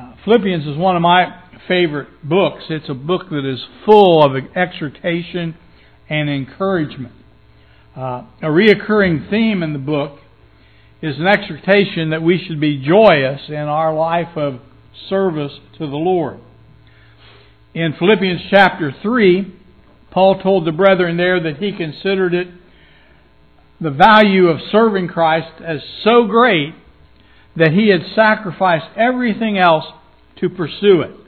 Philippians is one of my favorite books. It's a book that is full of exhortation and encouragement. A reoccurring theme in the book is an exhortation that we should be joyous in our life of service to the Lord. In Philippians chapter 3, Paul told the brethren there that he considered it the value of serving Christ as so great that he had sacrificed everything else to pursue it.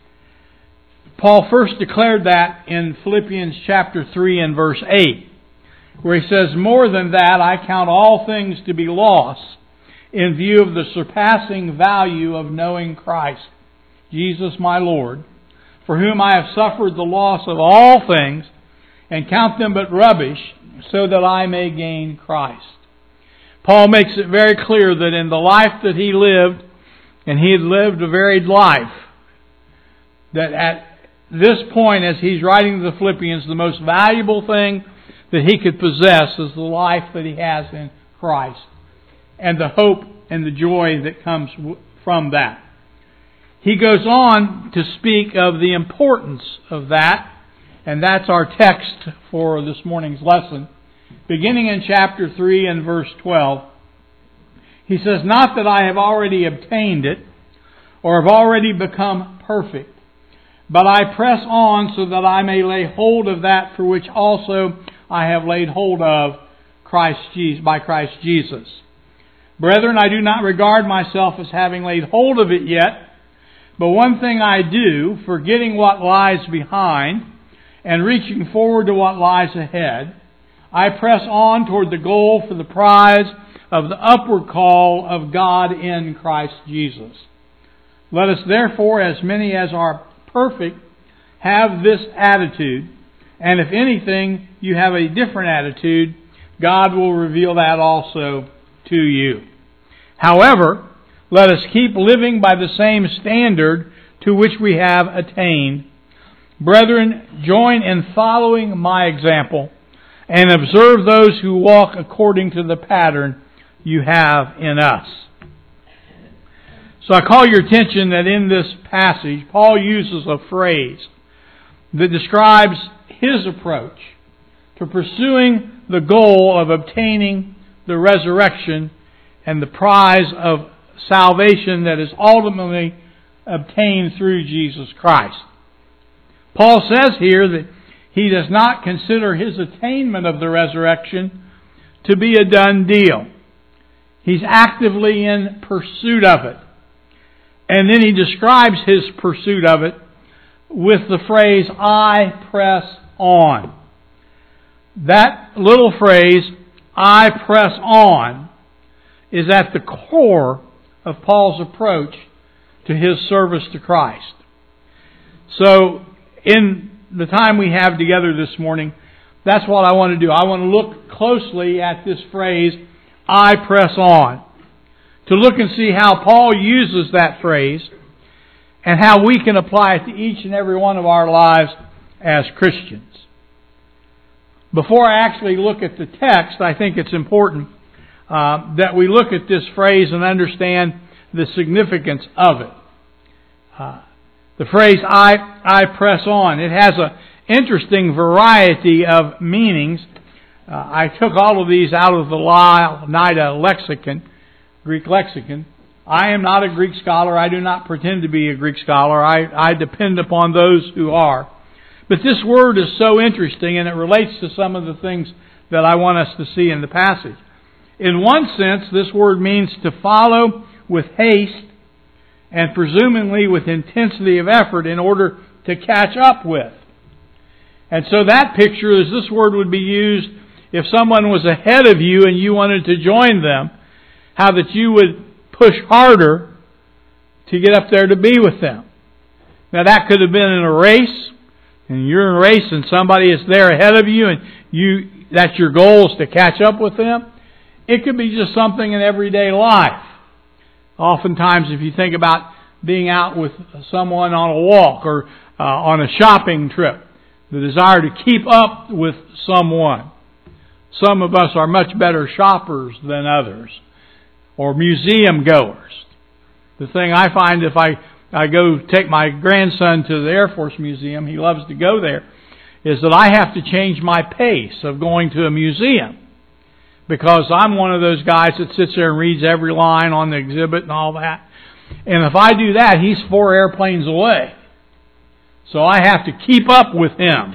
Paul first declared that in Philippians chapter 3 and verse 8, where he says, "More than that, I count all things to be loss in view of the surpassing value of knowing Christ, Jesus my Lord, for whom I have suffered the loss of all things, and count them but rubbish, so that I may gain Christ." Paul makes it very clear that in the life that he lived, and he had lived a varied life, that at this point, as he's writing to the Philippians, the most valuable thing that he could possess is the life that he has in Christ, and the hope and the joy that comes from that. He goes on to speak of the importance of that, and that's our text for this morning's lesson. Beginning in chapter 3 and verse 12, he says, "Not that I have already obtained it, or have already become perfect, but I press on so that I may lay hold of that for which also I have laid hold of by Christ Jesus. Brethren, I do not regard myself as having laid hold of it yet, but one thing I do, forgetting what lies behind and reaching forward to what lies ahead, I press on toward the goal for the prize of the upward call of God in Christ Jesus. Let us therefore, as many as are perfect, have this attitude, and if anything you have a different attitude, God will reveal that also to you. However, let us keep living by the same standard to which we have attained. Brethren, join in following my example, and observe those who walk according to the pattern you have in us." So I call your attention that in this passage, Paul uses a phrase that describes his approach to pursuing the goal of obtaining the resurrection and the prize of salvation that is ultimately obtained through Jesus Christ. Paul says here that he does not consider his attainment of the resurrection to be a done deal. He's actively in pursuit of it. And then he describes his pursuit of it with the phrase, "I press on." That little phrase, "I press on," is at the core of Paul's approach to his service to Christ. So, in the time we have together this morning, that's what I want to do. I want to look closely at this phrase, "I press on," to look and see how Paul uses that phrase and how we can apply it to each and every one of our lives as Christians. Before I actually look at the text, I think it's important that we look at this phrase and understand the significance of it. The phrase, I press on, it has an interesting variety of meanings. I took all of these out of the Louw-Nida lexicon, Greek lexicon. I am not a Greek scholar. I do not pretend to be a Greek scholar. I depend upon those who are. But this word is so interesting, and it relates to some of the things that I want us to see in the passage. In one sense, this word means to follow with haste and presumably with intensity of effort in order to catch up with. And so that picture is this word would be used if someone was ahead of you and you wanted to join them, how that you would push harder to get up there to be with them. Now that could have been in a race, and you're in a race and somebody is there ahead of you and that's your goal is to catch up with them. It could be just something in everyday life. Oftentimes, if you think about being out with someone on a walk or on a shopping trip, the desire to keep up with someone. Some of us are much better shoppers than others, or museum goers. The thing I find, if I I go take my grandson to the Air Force Museum, he loves to go there, is that I have to change my pace of going to a museum. Because I'm one of those guys that sits there and reads every line on the exhibit and all that. And if I do that, he's 4 airplanes away. So I have to keep up with him.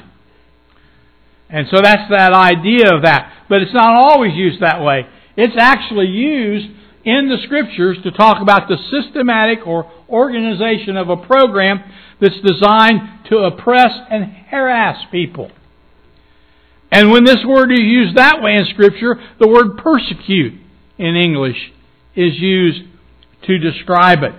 And so that's that idea of that. But it's not always used that way. It's actually used in the Scriptures to talk about the systematic or organization of a program that's designed to oppress and harass people. And when this word is used that way in Scripture, the word persecute in English is used to describe it.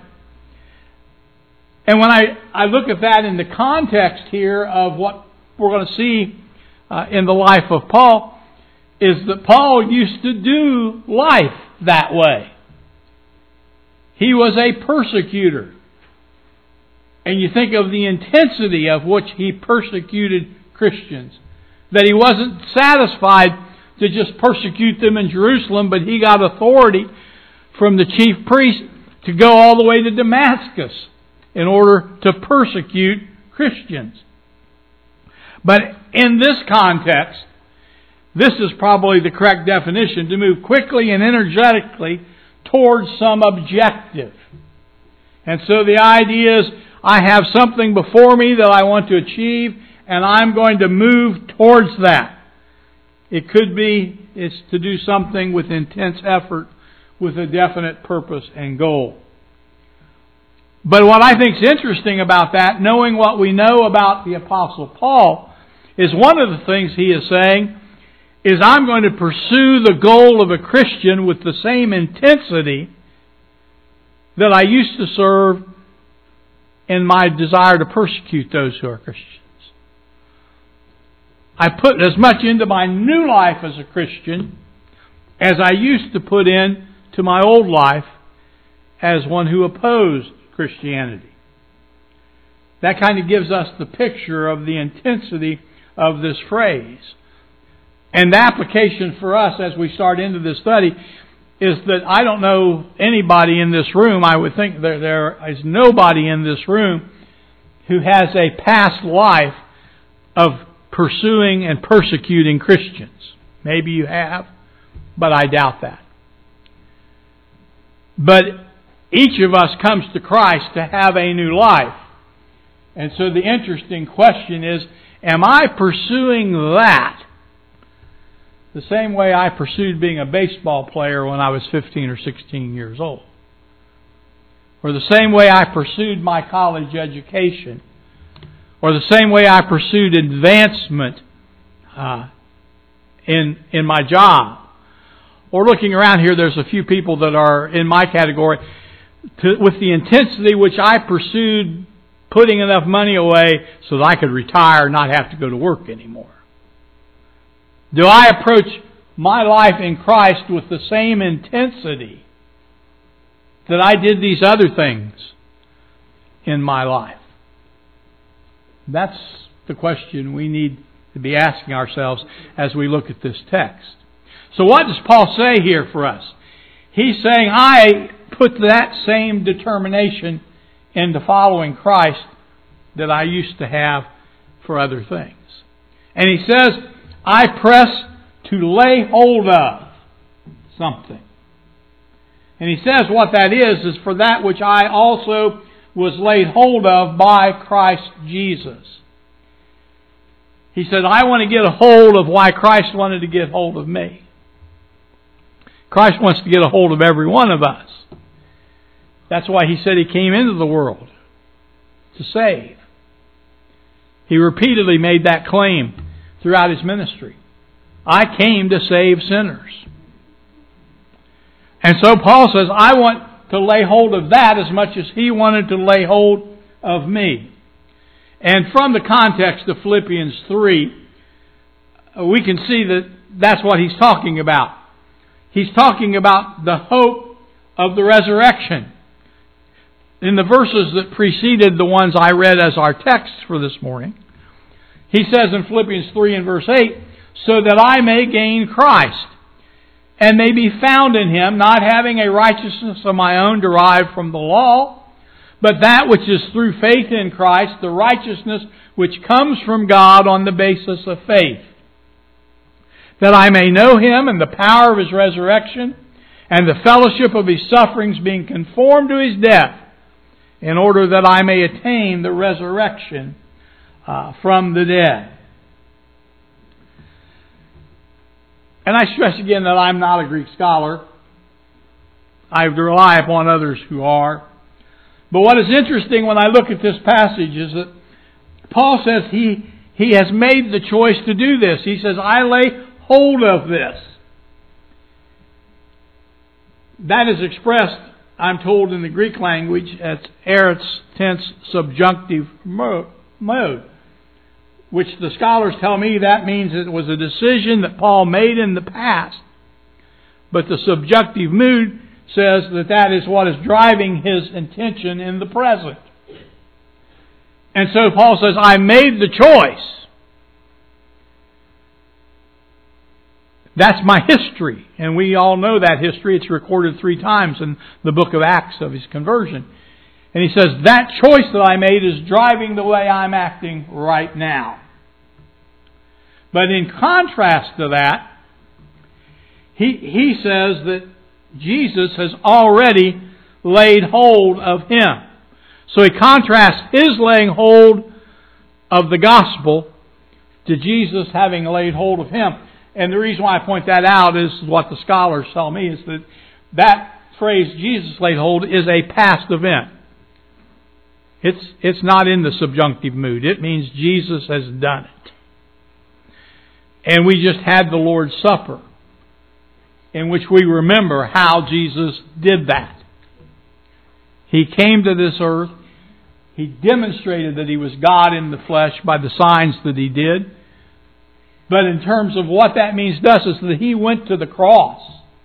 And when I look at that in the context here of what we're going to see in the life of Paul, is that Paul used to do life that way. He was a persecutor. And you think of the intensity of which he persecuted Christians. That he wasn't satisfied to just persecute them in Jerusalem, but he got authority from the chief priest to go all the way to Damascus in order to persecute Christians. But in this context, this is probably the correct definition, to move quickly and energetically towards some objective. And so the idea is, I have something before me that I want to achieve, and I'm going to move towards that. It could be it's to do something with intense effort, with a definite purpose and goal. But what I think is interesting about that, knowing what we know about the Apostle Paul, is one of the things he is saying is, I'm going to pursue the goal of a Christian with the same intensity that I used to serve in my desire to persecute those who are Christians. I put as much into my new life as a Christian as I used to put in to my old life as one who opposed Christianity. That kind of gives us the picture of the intensity of this phrase. And the application for us as we start into this study is that I don't know anybody in this room, I would think there is nobody in this room who has a past life of pursuing and persecuting Christians. Maybe you have, but I doubt that. But each of us comes to Christ to have a new life. And so the interesting question is, am I pursuing that the same way I pursued being a baseball player when I was 15 or 16 years old? Or the same way I pursued my college education? Or the same way I pursued advancement in my job? Or looking around here, there's a few people that are in my category with the intensity which I pursued putting enough money away so that I could retire and not have to go to work anymore. Do I approach my life in Christ with the same intensity that I did these other things in my life? That's the question we need to be asking ourselves as we look at this text. So what does Paul say here for us? He's saying, I put that same determination into following Christ that I used to have for other things. And he says, I press to lay hold of something. And he says what that is for that which I also was laid hold of by Christ Jesus. He said, I want to get a hold of why Christ wanted to get hold of me. Christ wants to get a hold of every one of us. That's why He said He came into the world to save. He repeatedly made that claim throughout His ministry. I came to save sinners. And so Paul says, I want to lay hold of that as much as He wanted to lay hold of me. And from the context of Philippians 3, we can see that that's what he's talking about. He's talking about the hope of the resurrection. In the verses that preceded the ones I read as our text for this morning, he says in Philippians 3 and verse 8, so that I may gain Christ and may be found in Him, not having a righteousness of my own derived from the law, but that which is through faith in Christ, the righteousness which comes from God on the basis of faith. That I may know Him and the power of His resurrection, and the fellowship of His sufferings, being conformed to His death, in order that I may attain the resurrection from the dead. And I stress again that I'm not a Greek scholar. I rely upon others who are. But what is interesting when I look at this passage is that Paul says he has made the choice to do this. He says, I lay hold of this. That is expressed, I'm told, in the Greek language as aorist tense subjunctive mode, which the scholars tell me that means it was a decision that Paul made in the past. But the subjunctive mood says that that is what is driving his intention in the present. And so Paul says, I made the choice. That's my history. And we all know that history. It's recorded 3 times in the book of Acts of his conversion. And he says, that choice that I made is driving the way I'm acting right now. But in contrast to that, he says that Jesus has already laid hold of him. So he contrasts his laying hold of the gospel to Jesus having laid hold of him. And the reason why I point that out is what the scholars tell me is that phrase, Jesus laid hold, is a past event. It's not in the subjunctive mood. It means Jesus has done it. And we just had the Lord's Supper, in which we remember how Jesus did that. He came to this earth. He demonstrated that He was God in the flesh by the signs that He did. But in terms of what that means to us is that He went to the cross.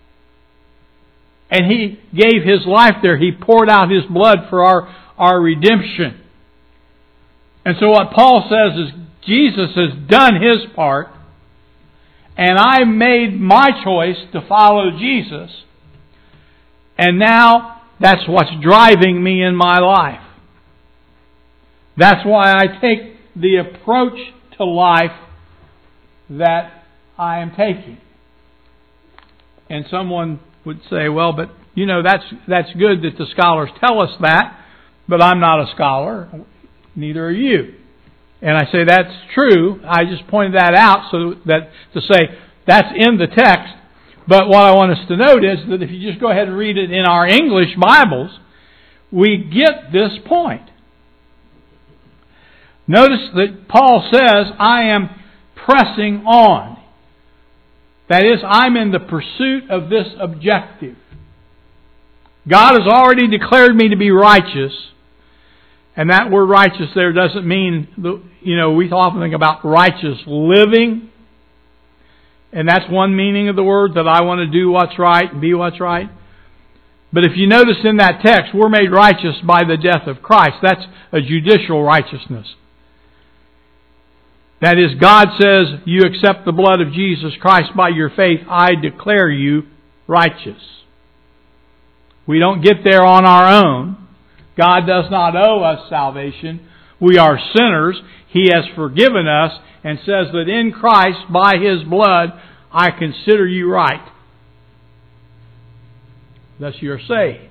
And He gave His life there. He poured out His blood for our redemption. And so what Paul says is Jesus has done His part. And I made my choice to follow Jesus. And now that's what's driving me in my life. That's why I take the approach to life that I am taking. And someone would say, well, but that's good that the scholars tell us that, but I'm not a scholar, neither are you. And I say that's true. I just pointed that out so that to say that's in the text. But what I want us to note is that if you just go ahead and read it in our English Bibles, we get this point. Notice that Paul says, I am pressing on. That is, I'm in the pursuit of this objective. God has already declared me to be righteous. And that word righteous there doesn't mean, we often think about righteous living. And that's one meaning of the word, that I want to do what's right and be what's right. But if you notice in that text, we're made righteous by the death of Christ. That's a judicial righteousness. That is, God says, you accept the blood of Jesus Christ by your faith, I declare you righteous. We don't get there on our own. God does not owe us salvation. We are sinners. He has forgiven us and says that in Christ, by His blood, I consider you right. Thus you are saved.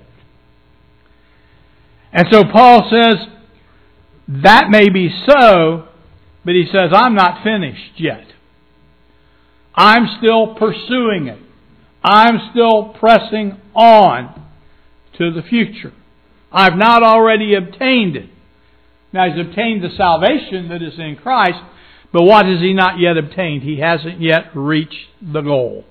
And so Paul says, that may be so, but he says, I'm not finished yet. I'm still pursuing it. I'm still pressing on to the future. I've not already obtained it. Now He's obtained the salvation that is in Christ, but what has He not yet obtained? He hasn't yet reached the goal.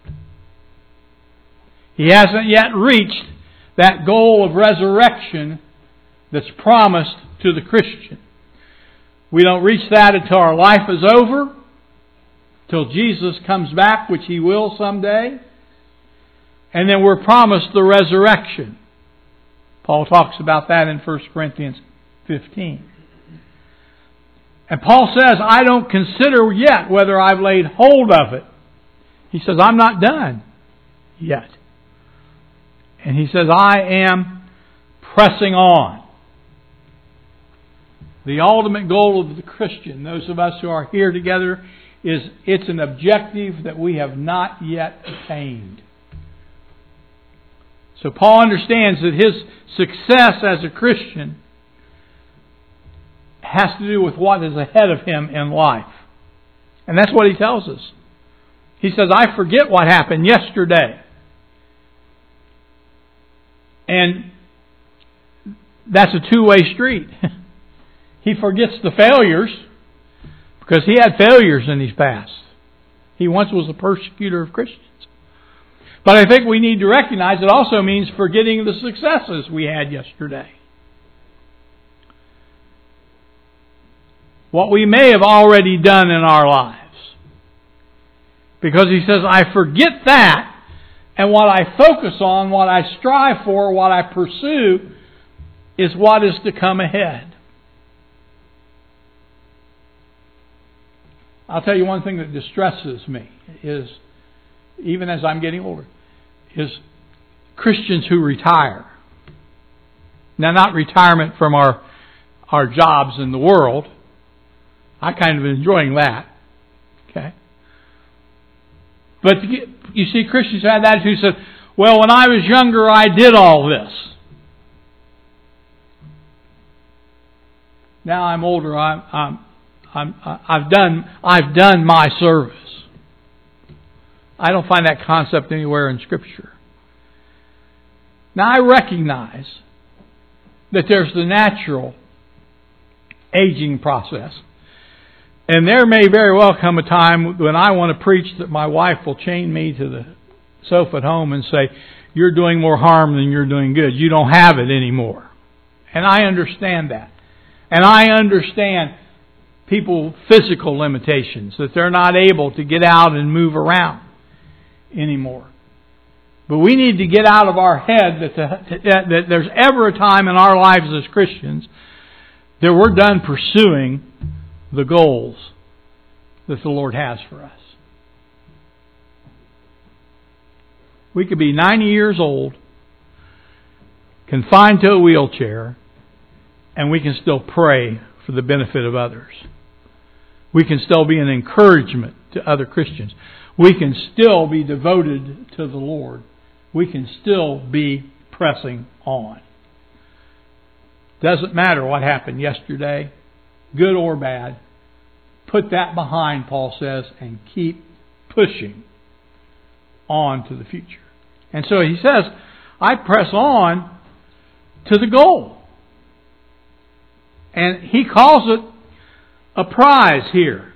He hasn't yet reached that goal of resurrection that's promised to the Christian. We don't reach that until our life is over, till Jesus comes back, which He will someday. And then we're promised the resurrection. Paul talks about that in 1 Corinthians 15. And Paul says, I don't consider yet whether I've laid hold of it. He says, I'm not done yet. And he says, I am pressing on. The ultimate goal of the Christian, those of us who are here together, is it's an objective that we have not yet attained. So Paul understands that his success as a Christian has to do with what is ahead of him in life. And that's what he tells us. He says, I forget what happened yesterday. And that's a two-way street. He forgets the failures because he had failures in his past. He once was a persecutor of Christians. But I think we need to recognize it also means forgetting the successes we had yesterday. What we may have already done in our lives. Because he says, I forget that, and what I focus on, what I strive for, what I pursue, is what is to come ahead. I'll tell you one thing that distresses me is, even as I'm getting older, is Christians who retire. Now, not retirement from our jobs in the world. I kind of enjoying that. Okay. But you see, Christians have that attitude who said, well, when I was younger, I did all this. Now I'm older. I've done my service. I don't find that concept anywhere in Scripture. Now I recognize that there's the natural aging process. And there may very well come a time when I want to preach that my wife will chain me to the sofa at home and say, you're doing more harm than you're doing good. You don't have it anymore. And I understand that. And I understand people's physical limitations, that they're not able to get out and move around anymore. But we need to get out of our head that there's ever a time in our lives as Christians that we're done pursuing the goals that the Lord has for us. We could be 90 years old, confined to a wheelchair, and we can still pray for the benefit of others. We can still be an encouragement to other Christians. We can still be devoted to the Lord. We can still be pressing on. Doesn't matter what happened yesterday, good or bad. Put that behind, Paul says, and keep pushing on to the future. And so he says, I press on to the goal. And he calls it a prize here.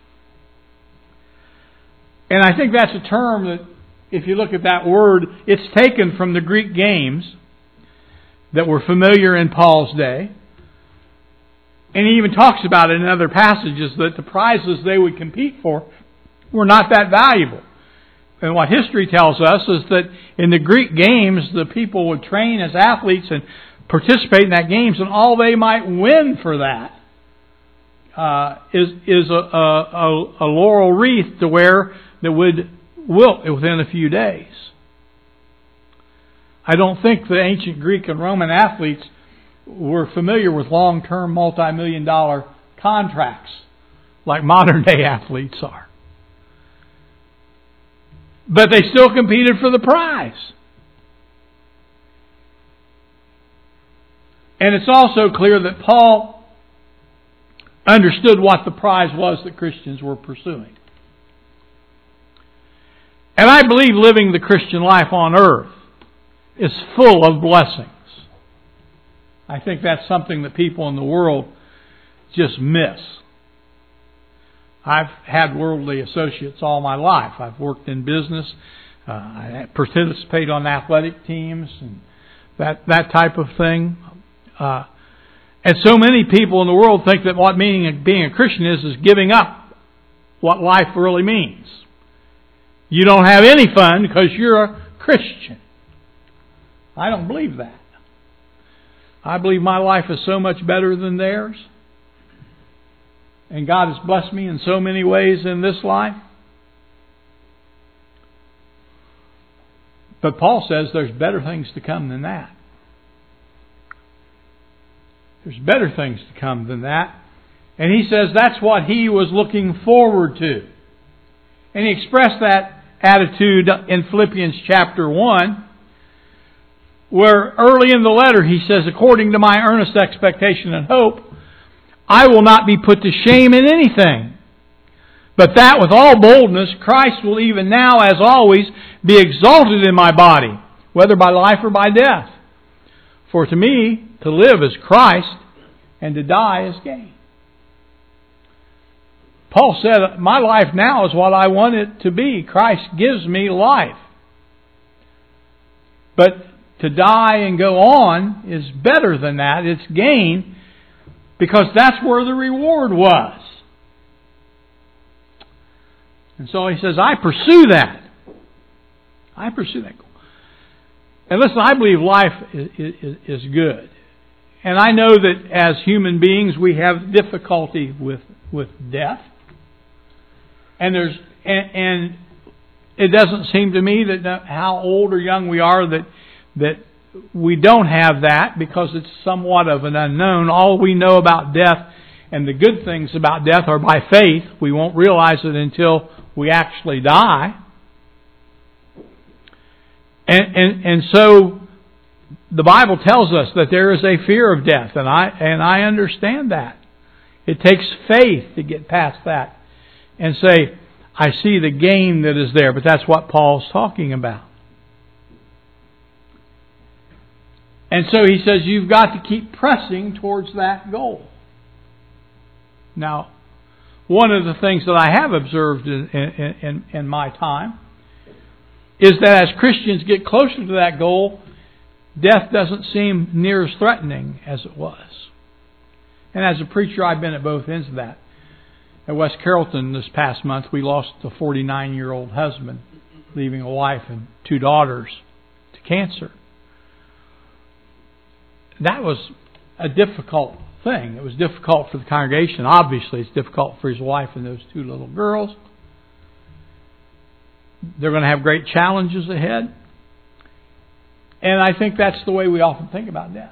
And I think that's a term that, if you look at that word, it's taken from the Greek games that were familiar in Paul's day. And he even talks about it in other passages that the prizes they would compete for were not that valuable. And what history tells us is that in the Greek games, the people would train as athletes and participate in that games, and all they might win for that is a laurel wreath to wear that would wilt within a few days. I don't think the ancient Greek and Roman athletes were familiar with long-term multi-million-dollar contracts like modern-day athletes are. But they still competed for the prize. And it's also clear that Paul understood what the prize was that Christians were pursuing. And I believe living the Christian life on earth is full of blessings. I think that's something that people in the world just miss. I've had worldly associates all my life. I've worked in business. I participate on athletic teams and that type of thing. And so many people in the world think that what meaning being a Christian is giving up what life really means. You don't have any fun because you're a Christian. I don't believe that. I believe my life is so much better than theirs. And God has blessed me in so many ways in this life. But Paul says there's better things to come than that. There's better things to come than that. And he says that's what he was looking forward to. And he expressed that attitude in Philippians chapter 1, where early in the letter he says, according to my earnest expectation and hope, I will not be put to shame in anything. But that with all boldness, Christ will even now, as always, be exalted in my body, whether by life or by death. For to me, to live is Christ, and to die is gain. Paul said, my life now is what I want it to be. Christ gives me life. But to die and go on is better than that. It's gain, because that's where the reward was. And so he says, I pursue that. I pursue that goal. And listen, I believe life is good. And I know that as human beings we have difficulty with death. And it doesn't seem to me that how old or young we are that we don't have that, because it's somewhat of an unknown. All we know about death and the good things about death are by faith. We won't realize it until we actually die. And so the Bible tells us that there is a fear of death, and I understand that. It takes faith to get past that and say, I see the gain that is there. But that's what Paul's talking about. And so he says you've got to keep pressing towards that goal. Now, one of the things that I have observed in my time is that as Christians get closer to that goal, death doesn't seem near as threatening as it was. And as a preacher, I've been at both ends of that. At West Carrollton this past month, we lost a 49-year-old husband, leaving a wife and 2 daughters to cancer. That was a difficult thing. It was difficult for the congregation. Obviously, it's difficult for his wife and those 2 little girls. They're going to have great challenges ahead. And I think that's the way we often think about death.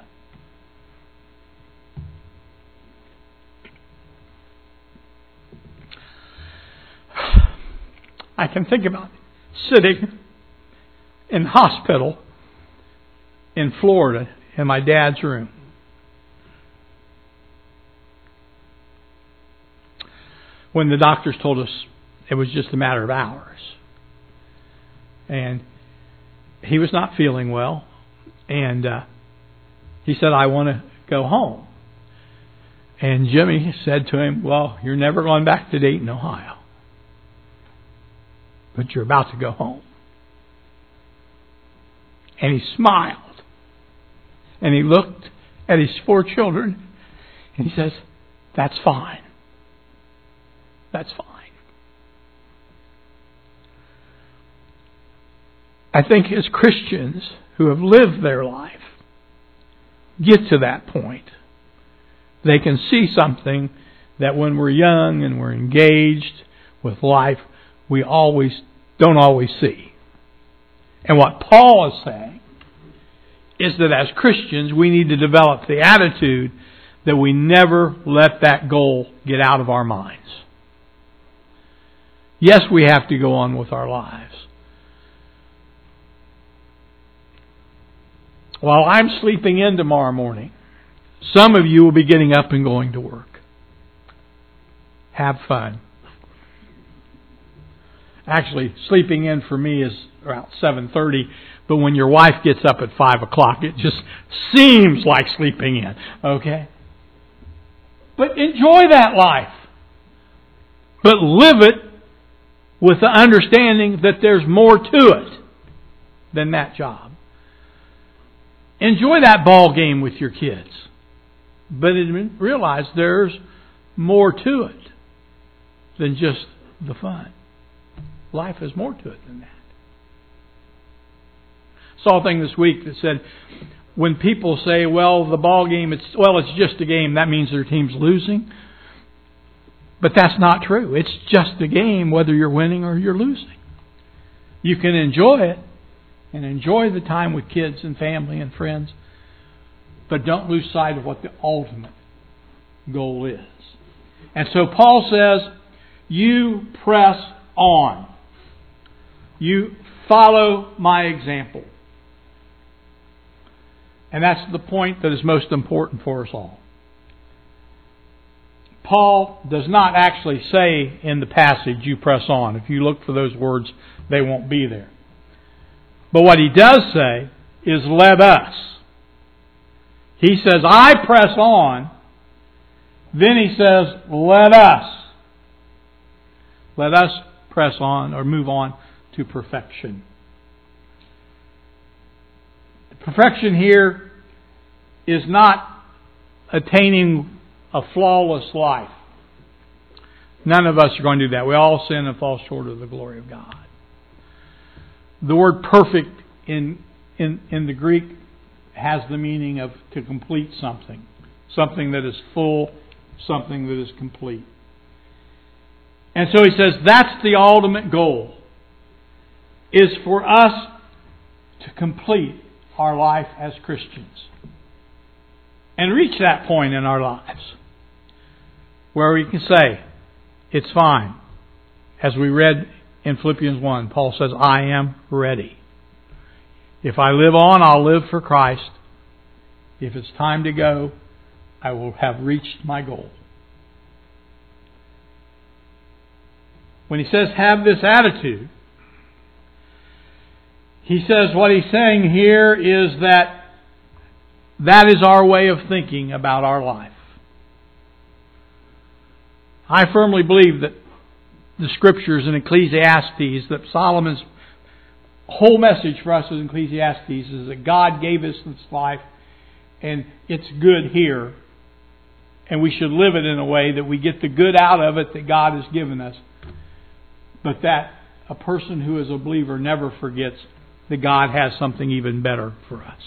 I can think about sitting in the hospital in Florida in my dad's room. When the doctors told us it was just a matter of hours. And he was not feeling well. And he said, I want to go home. And Jimmy said to him, well, you're never going back to Dayton, Ohio. But you're about to go home. And he smiled. And he looked at his 4 children. And he says, that's fine. That's fine. I think as Christians who have lived their life get to that point, they can see something that when we're young and we're engaged with life, we don't always see. And what Paul is saying is that as Christians, we need to develop the attitude that we never let that goal get out of our minds. Yes, we have to go on with our lives. While I'm sleeping in tomorrow morning, some of you will be getting up and going to work. Have fun. Actually, sleeping in for me is around 7:30, but when your wife gets up at 5 o'clock, it just seems like sleeping in. Okay? But enjoy that life. But live it with the understanding that there's more to it than that job. Enjoy that ball game with your kids. But realize there's more to it than just the fun. Life has more to it than that. I saw a thing this week that said, when people say, well, the ball game, it's just a game, that means their team's losing. But that's not true. It's just a game whether you're winning or you're losing. You can enjoy it and enjoy the time with kids and family and friends. but don't lose sight of what the ultimate goal is. And so Paul says, you press on. You follow my example. And that's the point that is most important for us all. Paul does not actually say in the passage, you press on. If you look for those words, they won't be there. But what he does say is, let us. He says, I press on. Then he says, let us. Let us press on or move on to perfection. Perfection here is not attaining a flawless life. None of us are going to do that. We all sin and fall short of the glory of God. The word perfect in the Greek has the meaning of to complete something. Something that is full, something that is complete. And so he says that's the ultimate goal, is for us to complete our life as Christians. And reach that point in our lives where we can say, it's fine. As we read in Philippians 1, Paul says, I am ready. If I live on, I'll live for Christ. If it's time to go, I will have reached my goal. When he says have this attitude, he says what he's saying here is that is our way of thinking about our life. I firmly believe that the Scriptures in Ecclesiastes, that Solomon's whole message for us in Ecclesiastes is that God gave us this life and it's good here. And we should live it in a way that we get the good out of it that God has given us. But that a person who is a believer never forgets that God has something even better for us.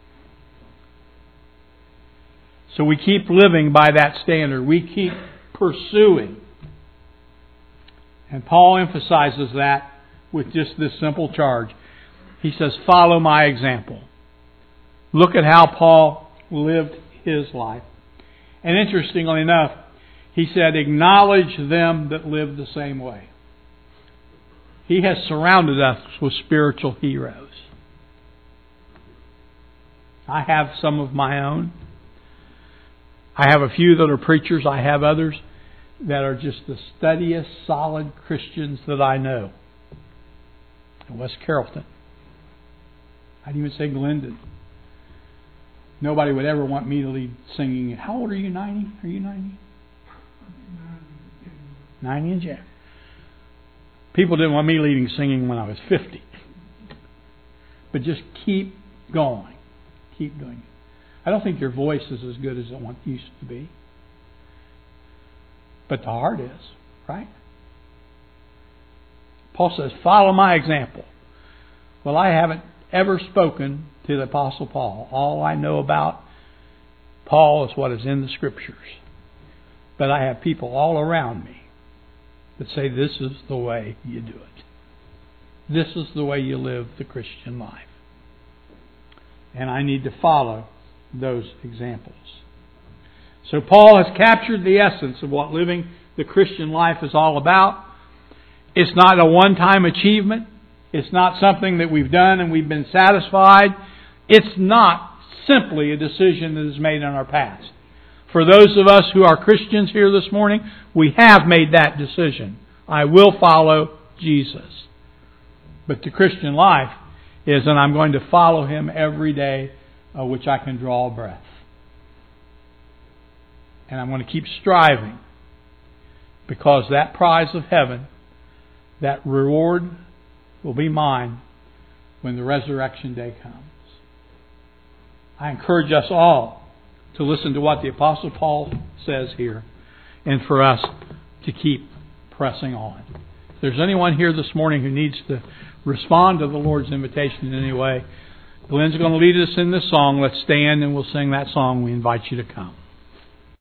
So we keep living by that standard. We keep pursuing. And Paul emphasizes that with just this simple charge. He says, follow my example. Look at how Paul lived his life. And interestingly enough, he said, acknowledge them that live the same way. He has surrounded us with spiritual heroes. I have some of my own. I have a few that are preachers. I have others that are just the steadiest, solid Christians that I know. In West Carrollton. I'd even say Glendon. Nobody would ever want me to lead singing. How old are you? 90? Are you 90? 90 and Jack. People didn't want me leading singing when I was 50. But just keep going. Keep doing it. I don't think your voice is as good as it used to be. But the heart is, right? Paul says, follow my example. Well, I haven't ever spoken to the Apostle Paul. All I know about Paul is what is in the Scriptures. But I have people all around me that say this is the way you do it. This is the way you live the Christian life. And I need to follow those examples. So Paul has captured the essence of what living the Christian life is all about. It's not a one-time achievement. It's not something that we've done and we've been satisfied. It's not simply a decision that is made in our past. For those of us who are Christians here this morning, we have made that decision. I will follow Jesus. But the Christian life is that I'm going to follow Him every day, which I can draw a breath. And I'm going to keep striving, because that prize of heaven, that reward, will be mine when the resurrection day comes. I encourage us all to listen to what the Apostle Paul says here, and for us to keep pressing on. If there's anyone here this morning who needs to respond to the Lord's invitation in any way, Glenn's going to lead us in this song. Let's stand and we'll sing that song. We invite you to come.